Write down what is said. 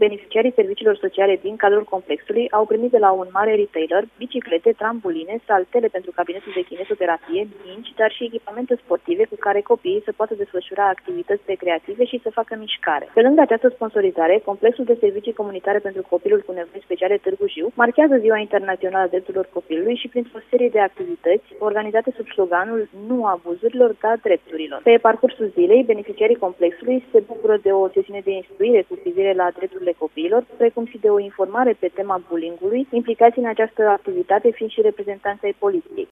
beneficiarii serviciilor sociale din cadrul complexului au primit de la un mare retailer biciclete, trambuline, saltele pentru cabinetul de kinetoterapie, mingi, dar și echipamente sportive cu care copiii să poată desfășura activități recreative și să facă mișcare. Pe lângă această sponsorizare, complexul de servicii comunitare pentru copilul cu nevoi speciale Târgu Jiu marchează Ziua Internațională a Drepturilor Copilului și printr-o serie de activități organizate sub sloganul Nu abuzurilor, da drepturilor. Pe parcursul zilei, beneficiarii complexului se bucură de o sesiune de instruire cu privire la drepturile copiilor, precum și de o informare pe tema bullying-ului, implicați în această activitate fiind și reprezentanții ai poliției.